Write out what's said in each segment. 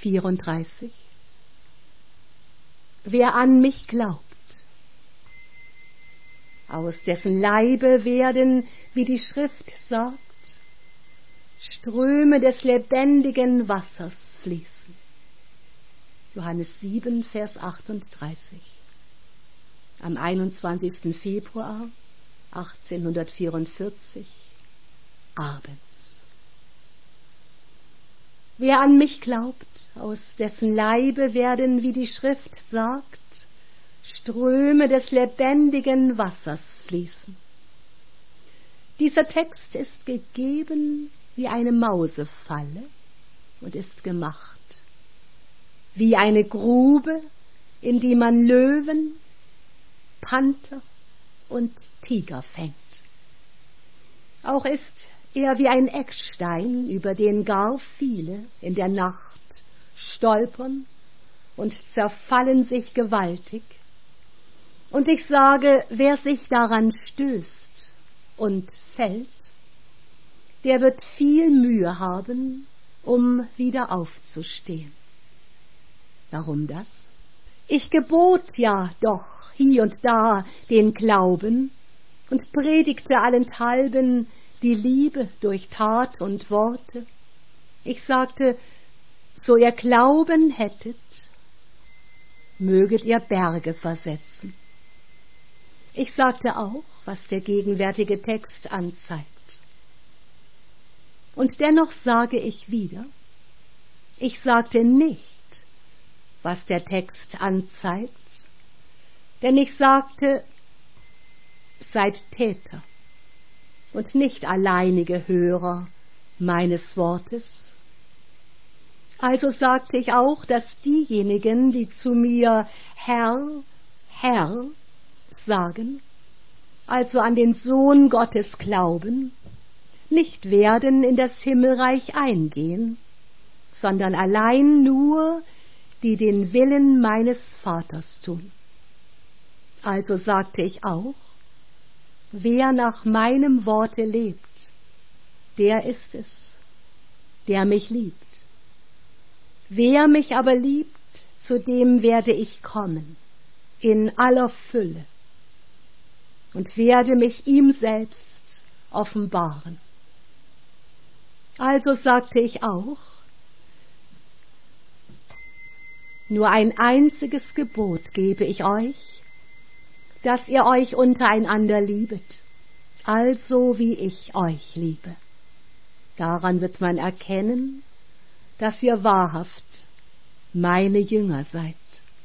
34. Wer an mich glaubt, aus dessen Leibe werden, wie die Schrift sagt, Ströme des lebendigen Wassers fließen. Johannes 7, Vers 38. Am 21. Februar 1844 abends. Wer an mich glaubt, aus dessen Leibe werden, wie die Schrift sagt, Ströme des lebendigen Wassers fließen. Dieser Text ist gegeben wie eine Mausefalle und ist gemacht wie eine Grube, in die man Löwen, Panther und Tiger fängt. Auch ist er wie ein Eckstein, über den gar viele in der Nacht stolpern und zerfallen sich gewaltig. Und ich sage, wer sich daran stößt und fällt, der wird viel Mühe haben, um wieder aufzustehen. Warum das? Ich gebot ja doch hie und da den Glauben und predigte allenthalben die Liebe durch Tat und Worte. Ich sagte, so ihr Glauben hättet, möget ihr Berge versetzen. Ich sagte auch, was der gegenwärtige Text anzeigt. Und dennoch sage ich wieder, ich sagte nicht, was der Text anzeigt, denn ich sagte, seid Täter und nicht alleinige Hörer meines Wortes. Also sagte ich auch, dass diejenigen, die zu mir Herr, Herr sagen, also an den Sohn Gottes glauben, nicht werden in das Himmelreich eingehen, sondern allein nur die den Willen meines Vaters tun. Also sagte ich auch, wer nach meinem Worte lebt, der ist es, der mich liebt. Wer mich aber liebt, zu dem werde ich kommen, in aller Fülle, und werde mich ihm selbst offenbaren. Also sagte ich auch, nur ein einziges Gebot gebe ich euch, dass ihr euch untereinander liebet, also wie ich euch liebe. Daran wird man erkennen, dass ihr wahrhaft meine Jünger seid.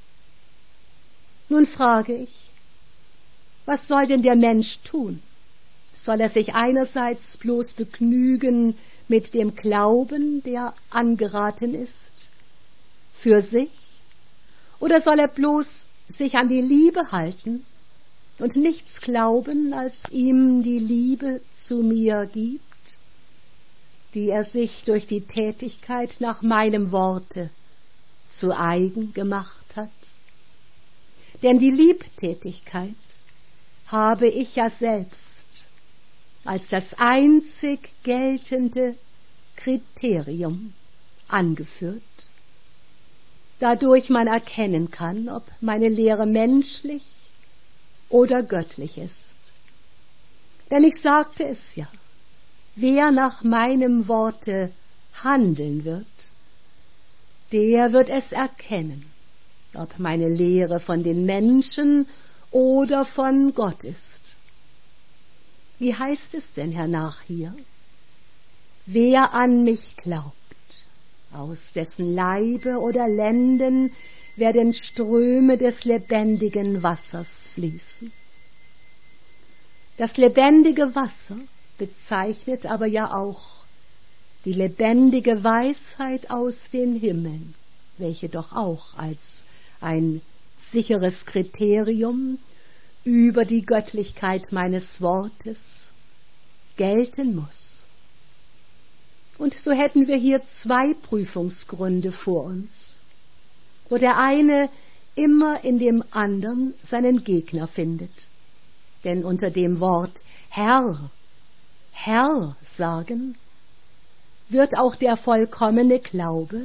Nun frage ich, was soll denn der Mensch tun? Soll er sich einerseits bloß begnügen mit dem Glauben, der angeraten ist, für sich? Oder soll er bloß sich an die Liebe halten und nichts glauben, als ihm die Liebe zu mir gibt, die er sich durch die Tätigkeit nach meinem Worte zu eigen gemacht hat? Denn die Liebtätigkeit habe ich ja selbst als das einzig geltende Kriterium angeführt, dadurch man erkennen kann, ob meine Lehre menschlich oder göttlich ist. Denn ich sagte es ja, wer nach meinem Worte handeln wird, der wird es erkennen, ob meine Lehre von den Menschen oder von Gott ist. Wie heißt es denn hernach hier? Wer an mich glaubt, aus dessen Leibe oder Lenden werden Ströme des lebendigen Wassers fließen. Das lebendige Wasser bezeichnet aber ja auch die lebendige Weisheit aus den Himmeln, welche doch auch als ein sicheres Kriterium über die Göttlichkeit meines Wortes gelten muss. Und so hätten wir hier zwei Prüfungsgründe vor uns, wo der eine immer in dem anderen seinen Gegner findet. Denn unter dem Wort Herr, Herr sagen, wird auch der vollkommene Glaube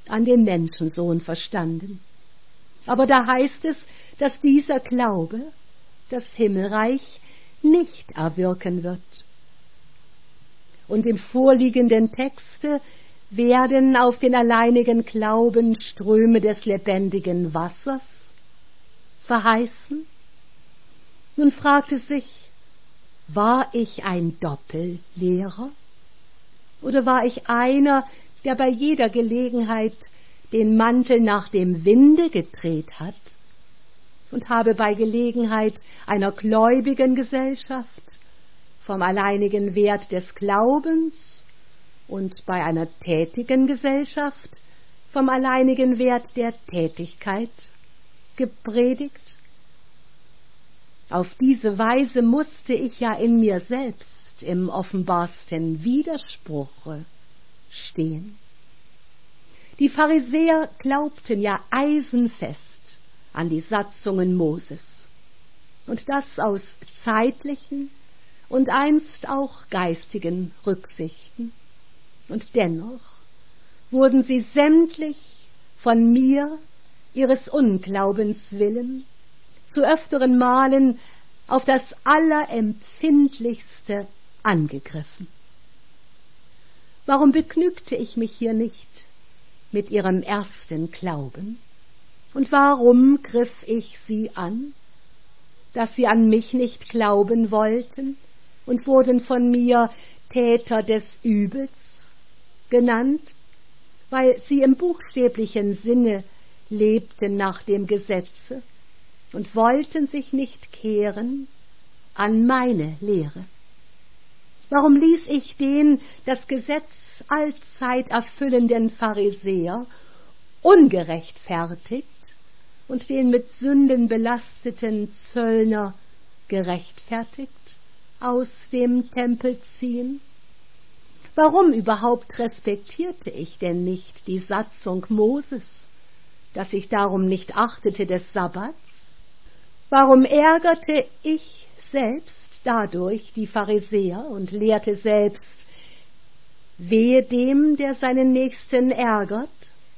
an den Menschensohn verstanden. Aber da heißt es, dass dieser Glaube das Himmelreich nicht erwirken wird. Und im vorliegenden Texte werden auf den alleinigen Glauben Ströme des lebendigen Wassers verheißen. Nun fragt es sich, war ich ein Doppellehrer? Oder war ich einer, der bei jeder Gelegenheit den Mantel nach dem Winde gedreht hat und habe bei Gelegenheit einer gläubigen Gesellschaft vom alleinigen Wert des Glaubens und bei einer tätigen Gesellschaft vom alleinigen Wert der Tätigkeit gepredigt? Auf diese Weise musste ich ja in mir selbst im offenbarsten Widerspruche stehen. Die Pharisäer glaubten ja eisenfest an die Satzungen Moses, und das aus zeitlichen und einst auch geistigen Rücksichten. Und dennoch wurden sie sämtlich von mir, ihres Unglaubens willen, zu öfteren Malen auf das Allerempfindlichste angegriffen. Warum begnügte ich mich hier nicht mit ihrem ersten Glauben? Und warum griff ich sie an, dass sie an mich nicht glauben wollten und wurden von mir Täter des Übels genannt, weil sie im buchstäblichen Sinne lebten nach dem Gesetze und wollten sich nicht kehren an meine Lehre? Warum ließ ich den das Gesetz allzeit erfüllenden Pharisäer ungerechtfertigt und den mit Sünden belasteten Zöllner gerechtfertigt aus dem Tempel ziehen? Warum überhaupt respektierte ich denn nicht die Satzung Moses, dass ich darum nicht achtete des Sabbats? Warum ärgerte ich selbst dadurch die Pharisäer und lehrte selbst, wehe dem, der seinen Nächsten ärgert?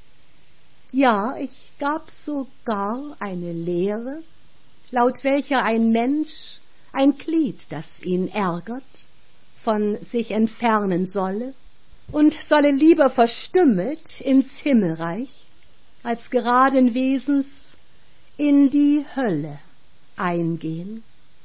Ja, ich gab sogar eine Lehre, laut welcher ein Mensch ein Glied, das ihn ärgert, von sich entfernen solle und solle lieber verstümmelt ins Himmelreich, als geraden Wesens in die Hölle eingehen.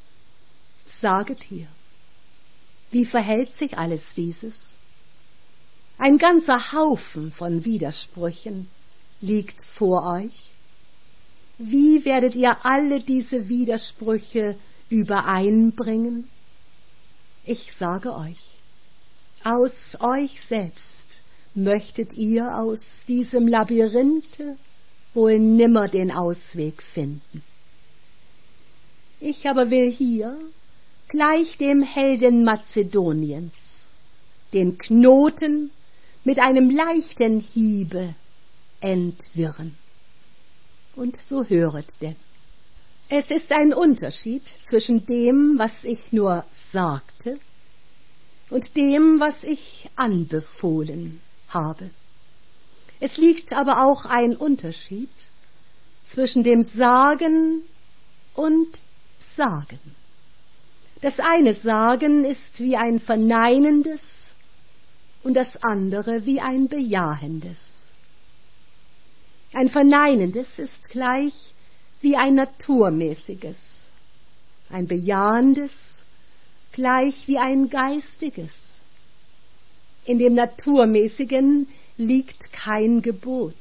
Saget hier, wie verhält sich alles dieses? Ein ganzer Haufen von Widersprüchen liegt vor euch. Wie werdet ihr alle diese Widersprüche übereinbringen? Ich sage euch, aus euch selbst möchtet ihr aus diesem Labyrinthe wohl nimmer den Ausweg finden. Ich aber will hier, gleich dem Helden Mazedoniens, den Knoten mit einem leichten Hiebe entwirren. Und so höret denn. Es ist ein Unterschied zwischen dem, was ich nur sagte, und dem, was ich anbefohlen habe. Es liegt aber auch ein Unterschied zwischen dem Sagen und Sagen. Das eine Sagen ist wie ein verneinendes und das andere wie ein bejahendes. Ein verneinendes ist gleich wie ein naturmäßiges, ein bejahendes gleich wie ein geistiges. In dem Naturmäßigen liegt kein Gebot,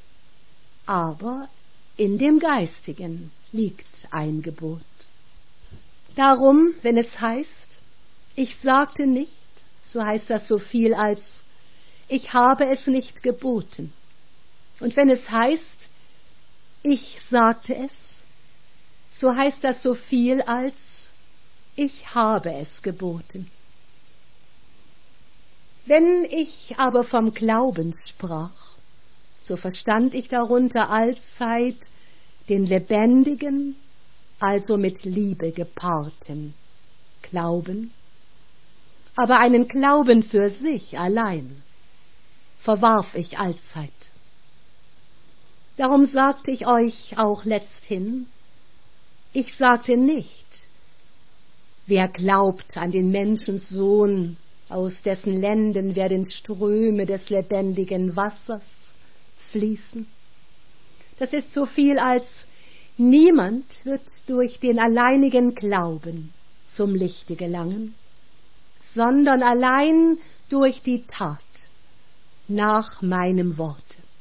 aber in dem Geistigen liegt ein Gebot. Darum, wenn es heißt, ich sagte nicht, so heißt das so viel als, ich habe es nicht geboten. Und wenn es heißt, ich sagte es, so heißt das so viel als, ich habe es geboten. Wenn ich aber vom Glauben sprach, so verstand ich darunter allzeit den lebendigen, also mit Liebe gepaarten Glauben. Aber einen Glauben für sich allein verwarf ich allzeit. Darum sagte ich euch auch letzthin, ich sagte nicht, wer glaubt an den Menschensohn, aus dessen Lenden werden Ströme des lebendigen Wassers fließen. Das ist so viel als niemand wird durch den alleinigen Glauben zum Lichte gelangen, sondern allein durch die Tat nach meinem Worte.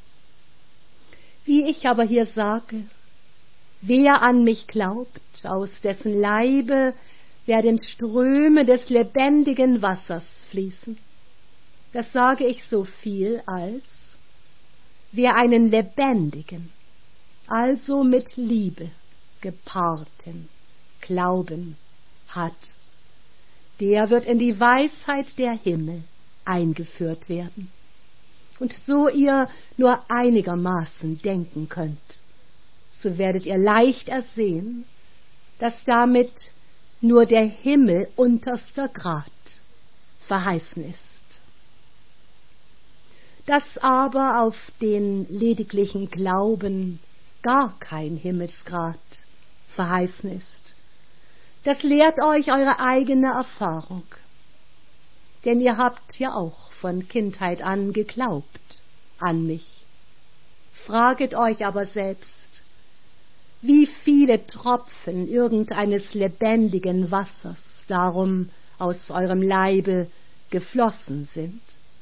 Wie ich aber hier sage, wer an mich glaubt, aus dessen Leibe werden Ströme des lebendigen Wassers fließen. Das sage ich so viel als, wer einen lebendigen, also mit Liebe gepaarten Glauben hat, der wird in die Weisheit der Himmel eingeführt werden. Und so ihr nur einigermaßen denken könnt, so werdet ihr leicht ersehen, dass damit nur der Himmel unterster Grad verheißen ist. Dass aber auf den lediglichen Glauben gar kein Himmelsgrad verheißen ist, das lehrt euch eure eigene Erfahrung. Denn ihr habt ja auch von Kindheit an geglaubt an mich. Fraget euch aber selbst, wie viele Tropfen irgendeines lebendigen Wassers darum aus eurem Leibe geflossen sind.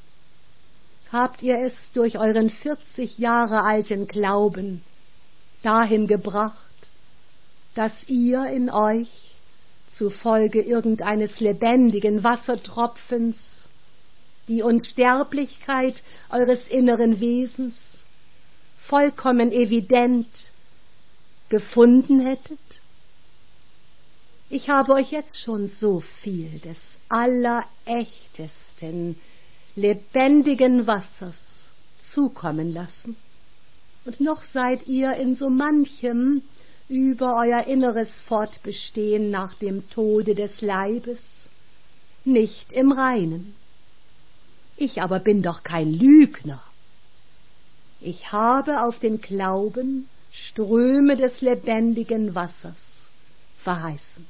Habt ihr es durch euren 40 Jahre alten Glauben dahin gebracht, dass ihr in euch zufolge irgendeines lebendigen Wassertropfens die Unsterblichkeit eures inneren Wesens vollkommen evident gefunden hättet? Ich habe euch jetzt schon so viel des allerechtesten, lebendigen Wassers zukommen lassen, und noch seid ihr in so manchem über euer inneres Fortbestehen nach dem Tode des Leibes nicht im Reinen. Ich aber bin doch kein Lügner. Ich habe auf den Glauben Ströme des lebendigen Wassers verheißen.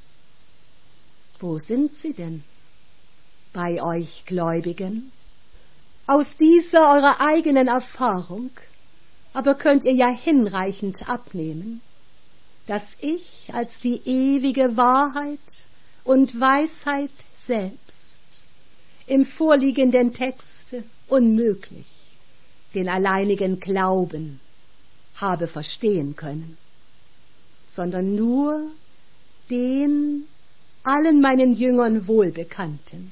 Wo sind sie denn? Bei euch Gläubigen? Aus dieser eurer eigenen Erfahrung aber könnt ihr ja hinreichend abnehmen, dass ich als die ewige Wahrheit und Weisheit selbst im vorliegenden Texte unmöglich den alleinigen Glauben habe verstehen können, sondern nur den allen meinen Jüngern wohlbekannten,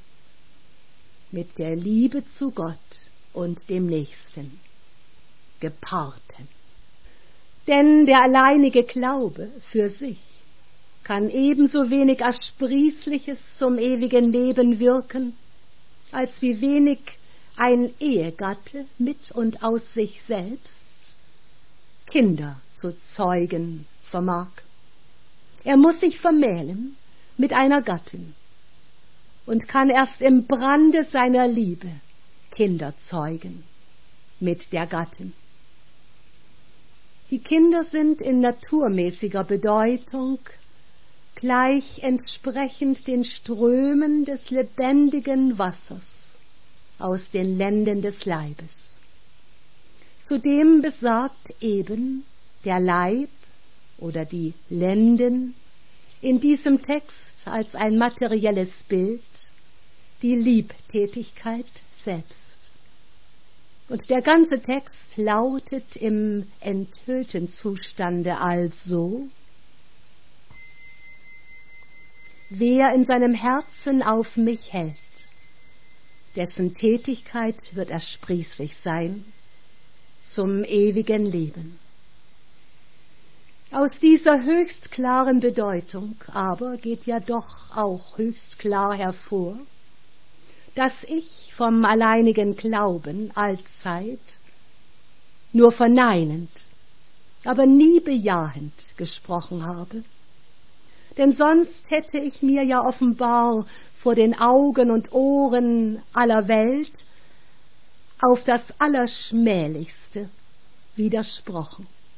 mit der Liebe zu Gott und dem Nächsten gepaarten. Denn der alleinige Glaube für sich kann ebenso wenig Ersprießliches zum ewigen Leben wirken, als wie wenig ein Ehegatte mit und aus sich selbst Kinder zu zeugen vermag. Er muss sich vermählen mit einer Gattin und kann erst im Brande seiner Liebe Kinder zeugen mit der Gattin. Die Kinder sind in naturmäßiger Bedeutung gleich entsprechend den Strömen des lebendigen Wassers aus den Lenden des Leibes. Zudem besagt eben der Leib oder die Lenden in diesem Text als ein materielles Bild die Liebtätigkeit selbst. Und der ganze Text lautet im enthüllten Zustande also: Wer in seinem Herzen auf mich hält, dessen Tätigkeit wird ersprießlich sein zum ewigen Leben. Aus dieser höchst klaren Bedeutung aber geht ja doch auch höchst klar hervor, dass ich vom alleinigen Glauben allzeit nur verneinend, aber nie bejahend gesprochen habe. Denn sonst hätte ich mir ja offenbar vor den Augen und Ohren aller Welt auf das Allerschmählichste widersprochen.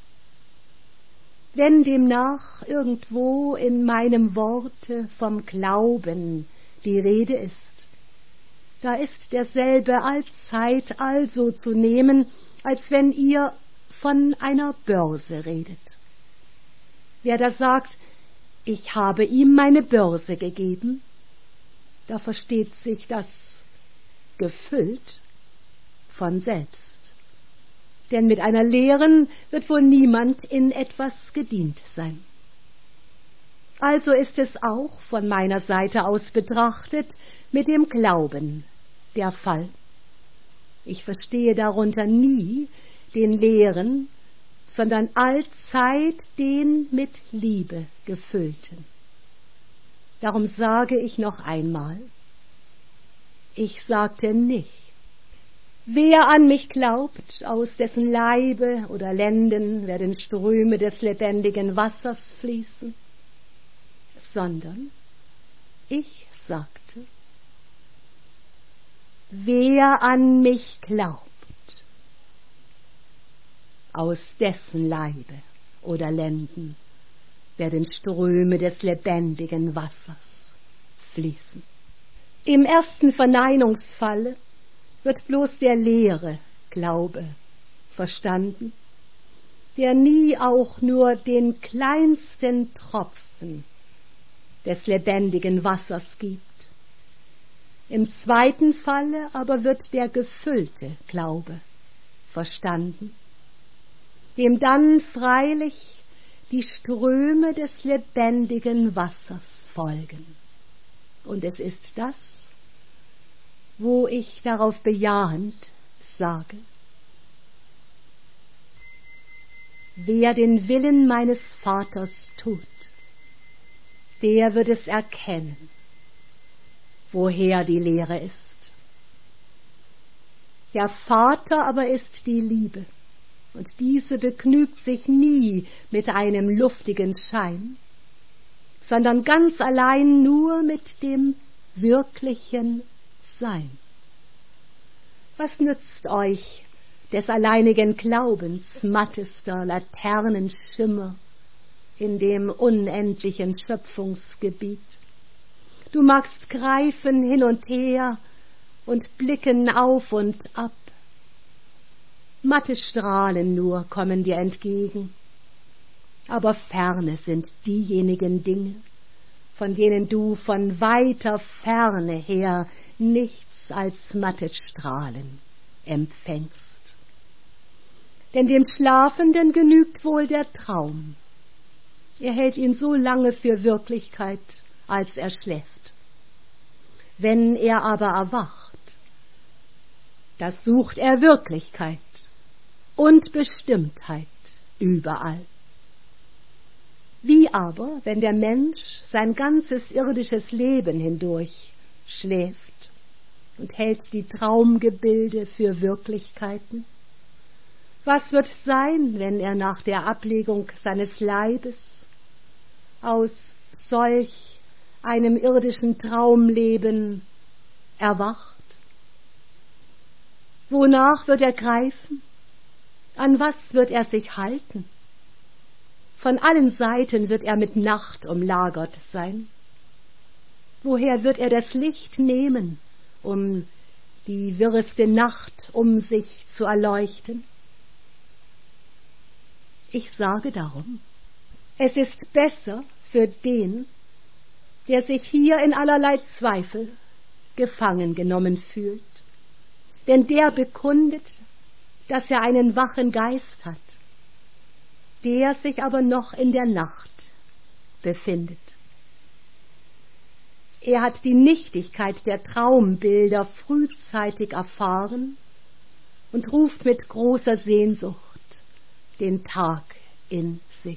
Wenn demnach irgendwo in meinem Worte vom Glauben die Rede ist, da ist derselbe allzeit also zu nehmen, als wenn ihr von einer Börse redet. Wer da sagt, ich habe ihm meine Börse gegeben, da versteht sich das gefüllt von selbst. Denn mit einer leeren wird wohl niemand in etwas gedient sein. Also ist es auch von meiner Seite aus betrachtet mit dem Glauben der Fall. Ich verstehe darunter nie den leeren, sondern allzeit den mit Liebe gefüllten. Darum sage ich noch einmal, ich sagte nicht, wer an mich glaubt, aus dessen Leibe oder Lenden werden Ströme des lebendigen Wassers fließen, sondern ich sagte, wer an mich glaubt, aus dessen Leibe oder Lenden werden Ströme des lebendigen Wassers fließen. Im ersten Verneinungsfalle wird bloß der leere Glaube verstanden, der nie auch nur den kleinsten Tropfen des lebendigen Wassers gibt. Im zweiten Falle aber wird der gefüllte Glaube verstanden, dem dann freilich die Ströme des lebendigen Wassers folgen. Und es ist das, wo ich darauf bejahend sage, wer den Willen meines Vaters tut, der wird es erkennen, woher die Lehre ist. Der Vater aber ist die Liebe, und diese begnügt sich nie mit einem luftigen Schein, sondern ganz allein nur mit dem wirklichen Sein. Was nützt euch des alleinigen Glaubens mattester Laternenschimmer in dem unendlichen Schöpfungsgebiet? Du magst greifen hin und her und blicken auf und ab. Matte Strahlen nur kommen dir entgegen, aber ferne sind diejenigen Dinge, von denen du von weiter Ferne her nichts als matte Strahlen empfängst. Denn dem Schlafenden genügt wohl der Traum. Er hält ihn so lange für Wirklichkeit, als er schläft. Wenn er aber erwacht, da sucht er Wirklichkeit und Bestimmtheit überall. Wie aber, wenn der Mensch sein ganzes irdisches Leben hindurch schläft und hält die Traumgebilde für Wirklichkeiten? Was wird sein, wenn er nach der Ablegung seines Leibes aus solch einem irdischen Traumleben erwacht? Wonach wird er greifen? An was wird er sich halten? Von allen Seiten wird er mit Nacht umlagert sein. Woher wird er das Licht nehmen, um die wirreste Nacht um sich zu erleuchten? Ich sage darum, es ist besser für den, der sich hier in allerlei Zweifel gefangen genommen fühlt, denn der bekundet, dass er einen wachen Geist hat, der sich aber noch in der Nacht befindet. Er hat die Nichtigkeit der Traumbilder frühzeitig erfahren und ruft mit großer Sehnsucht den Tag in sich.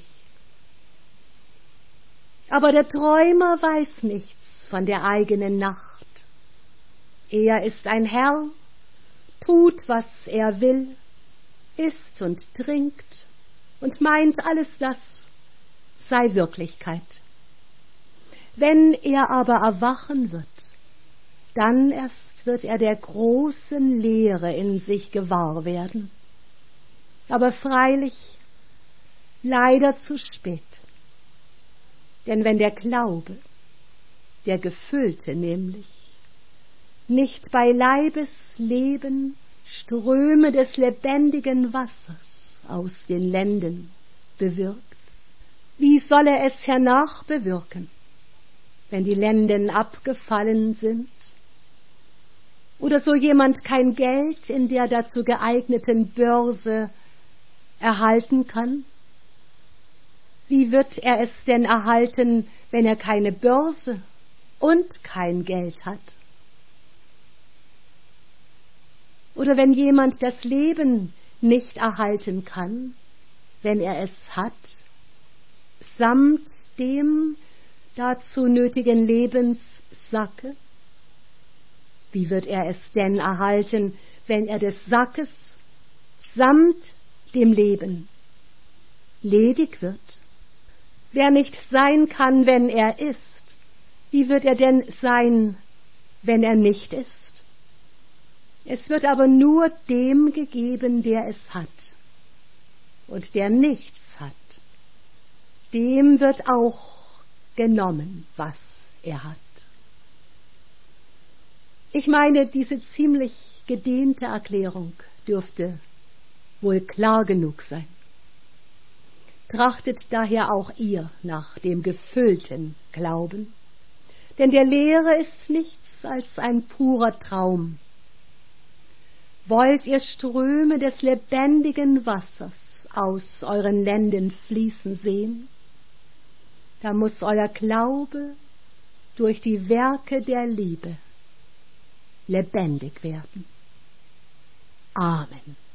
Aber der Träumer weiß nichts von der eigenen Nacht. Er ist ein Herr, tut, was er will, isst und trinkt und meint, alles das sei Wirklichkeit. Wenn er aber erwachen wird, dann erst wird er der großen Leere in sich gewahr werden. Aber freilich, leider zu spät. Denn wenn der Glaube, der Gefüllte nämlich, nicht bei Leibesleben Ströme des lebendigen Wassers aus den Lenden bewirkt, wie soll er es hernach bewirken, wenn die Lenden abgefallen sind oder so jemand kein Geld in der dazu geeigneten Börse erhalten kann? Wie wird er es denn erhalten, wenn er keine Börse und kein Geld hat? Oder wenn jemand das Leben nicht erhalten kann, wenn er es hat, samt dem dazu nötigen Lebenssacke? Wie wird er es denn erhalten, wenn er des Sackes samt dem Leben ledig wird? Wer nicht sein kann, wenn er ist, wie wird er denn sein, wenn er nicht ist? Es wird aber nur dem gegeben, der es hat. Und der nichts hat, dem wird auch genommen, was er hat. Ich meine, diese ziemlich gedehnte Erklärung dürfte wohl klar genug sein. Trachtet daher auch ihr nach dem gefüllten Glauben, denn der leere ist nichts als ein purer Traum. Wollt ihr Ströme des lebendigen Wassers aus euren Lenden fließen sehen, da muss euer Glaube durch die Werke der Liebe lebendig werden. Amen.